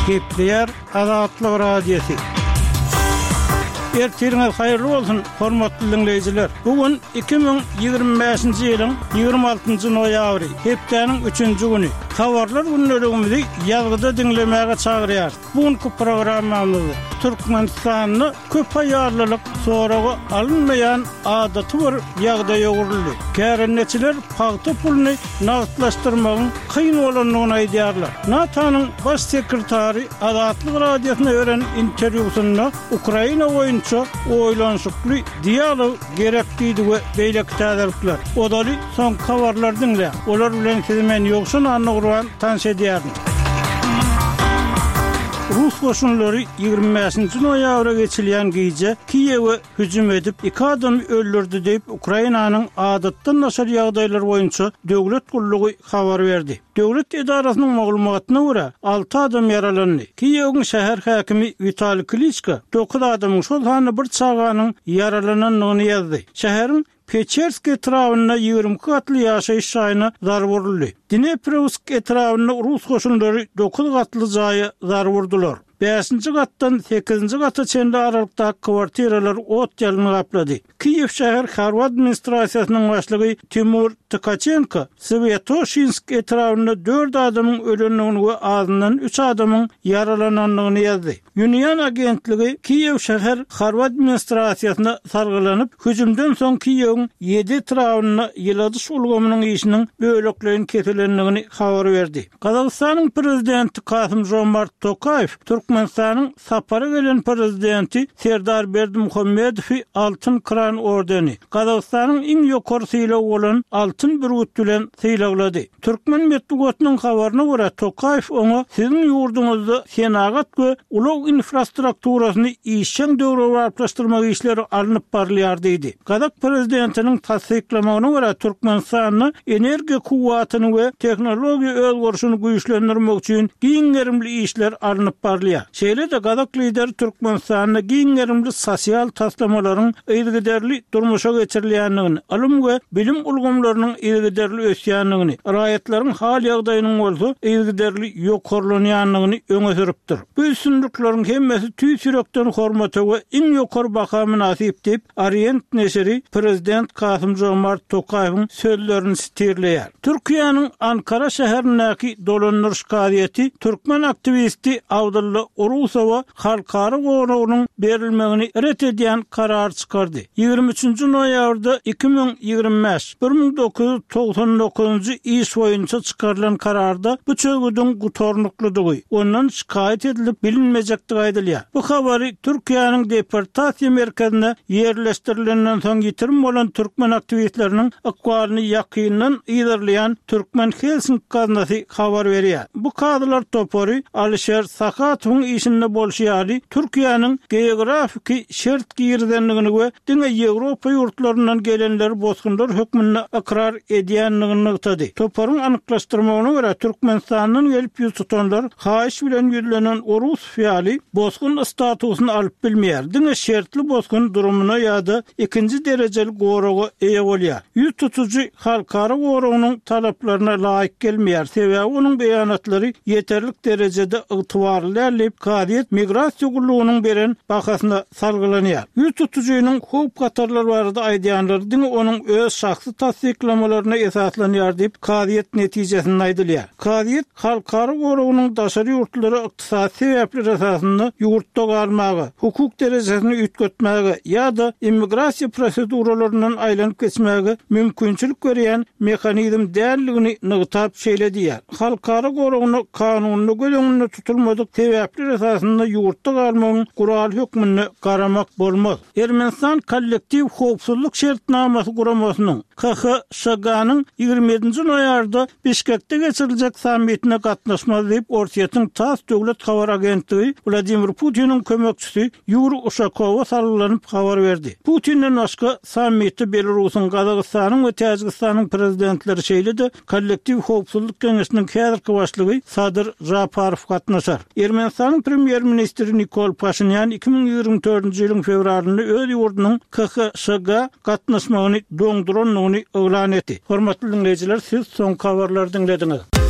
Kepler Azatlyk Radiosu. Ertiriniz hayırlı olsun, hormatly dinleyijiler. Bugün 2025-nji ýylyň 26-njy noýabry, hepdeniň 3-nji güni. Habarlar günlerimizi ýazgyda dinlemäge çagyrýar. Bugünkü programmamyzda Türkmenistanyny köp aýarlylyk soragy alınmaýan adaty bir ýagdaýa guruldy. Kärenneçiler paýta puluny nagtlaşdyrmagyň kyn bolanyny aýdýarlar. NATO'nyň baş sekretary Azatlyk Radiosyna beren interwýusynda Ukraina boýunça oýlanşykly dialog gerekdiýdi we beýleki täzelikler. Odaly son habarlar dinle. Olar bilen sizmen ýoksun anlagurwan tanış edýärdim. Rus goşunlary 25-nji noýabra geçilýän gece Kiýewe hüjüm edip 2 adam öldürdi diýip Ukrainanyň adatdan naşar ýagdaýlar boýunça döwlet gullugy habar berdi. Döwlet edarasynyň maglumatyna görä 6 adam yaralandy. Kiýewiň şäher häkimi Vitaliy Klitschko 9 adamyň şol hany bir çaganyň yaralananyny ýazdy. Şäheriň Pechersk etrawyna 20 gatly ýaşaýyş şaýyna zarar wuruldy. Dneprovsk etrawyna Rus goşunlary 9 gatly jaýa zarar wurdular. 5-nji gatdan 8-nji gata çenli aralykda kwartiralar ot ýalyny gaplady. Kiýew şäher harby administrasiýasynyň başlygy Timur Tkachenko Svyatoshinsk etrawyna 4 adamyň ölenligini we azyndan 3 adamyň yaralananyny ýazdy. Union agentligi Kiýew şäher harby administrasiýasyna sargylanyp, hüjümden soň Kiýewiň 7 etrawyna ýyladyş ulgamynyň işiniň böleklerini keselenligini habar berdi. Kazakstanyň prezidenti Kasym-Jomart Tokayew Türkmenistanyň sapary gelen prezidenti Serdar Berdimuhammedow Altyn Kran ordeni, Kazakstanyň iň ýokary sylagy bolan Altyn Bürgüt bilen sylaglady. Türkmen medeniýetiniň habaryna görä Tokayew oňa "Siziň ýurdunuzda senagat we ulug infrastrukturasyny işçiň döwrepleşdirmek işleri alınıp barylýar" diýdi. Kazak prezidentiniň tasdiklamagyna görä Türkmenistanyň energiýa kuwwatyny we teknologiýa özgörüşini güýçlendirmek üçin giňerimli işler alınıp barylýar. Şeýle de Kazak lideri Türkmenistanyň giňerimli sosial taslamalaryň ýygyderli durmuşa geçirilýändigini, alym we bilim ulgamlarynyň ýygyderli ösýändigini, raýatlaryň hal ýagdaýynyň bolsa ýygyderli ýokarlanýandygyny öňe süripdir. Bu üstünlikleriň hemmesi tüý sürekden hormata we iň ýokary baka münasip diýip Orient neşri prezident Kasym-Jomart Tokayewiň sözlerini stirleýär. Türkiýanyň Ankara şäherindäki dolandyryş gazieti türkmen aktivisti Abdulla Urusowa halkara goragynyň berilmegini ret edýän karar çykardy. 23-nji noýabrda 1999-1999-njy iş boýunça çykarylan kararda bu çögüdüň gutornuklydygy ondan şikayet edilip bilinmejekdigi aýdylýar. Bu habary Türkiýanyň deportasiýa merkezine ýerleşdirilenden soň ýitirim bolan türkmen aktivistleriniň akwalyny ýakyndan ýyzarlayan Türkmen Helsinki gazetesi habar berýär. Bu kadylar topary Alisher Sakatowyň işinde bolşýary Türkiýanyň geografiki şert girdenligini we diňe Ýewropa ýurtlaryndan gelenler bozgunlar hökmüne akrar edýänligini ýetdi. Toparyň anyklaşdyrmagyna görä Türkmenistanyň gelip ýüz tutanlar haýyş bilen ýüzlenen Rus fiýaly bozgun statusyny alyp bilmeýär. Diňe şertli bozgun durumuna ýa-da ikinji derejeli goraga eýe bolýar. Ýüz tutujy halkara goragynyň talaplaryna laýyk gelmeýär. Sebäbi onuň beýanatlary ýeterlik derejede ygtybarly dälip gaziet migrasiýa gullugynyň beren bakasyna salgılanýar. Ýüz tutujunyň hop gatarlar barada aýdýanlar diňe onuň öz şahsy tasdiklamalarına esaslanýar diýip gaziet netijesini aýdylýar. Gaziet halkara goragynyň daşary ýurtlary ykdysady sebäpler esasynda ýurtda galmagy, hukuk derejesini üýtgetmäge ýa-da immigrasiýa proseduralarynyň aýlanyp geçmäge mümkinçilik berýän mehanizm dälligini nygtap şeýledýär. Halkara goragyny kanunyny göleňinde tutulmadyk sebäpler esasynda ýurtda galmagyň gural hökmüne garamak bolmaz. Ermenistan kollektiv howpsuzlyk şertnamasy guramasynyň KHŞG-nyň 27-nji noýarda Bişkekde geçiriljek sammitine gatnaşmaz diýip Ortiýatyň TASS döwlet habar agentligi Vladimir Putin'in kömekçisi Yuri Ushakowa sarylanyp habar berdi. Putin'den başga sammitde Belarusyň, Kazakstanyň we Täjikistanyň prezidentleri şeýle de kollektiv howpsuzlyk geňeşiniň häzirki başlygy Sadyr Japarow gatnaşar. Ermenistanyň premier ministri Nikol Pashinyan 2024-nji ýylyň fevralynda öz ýurdunyň KHŞG gatnaşmagyny doňduranlygyny elan etdi. Hormatly dinleyijiler, siz soň habarlary dinlediňiz.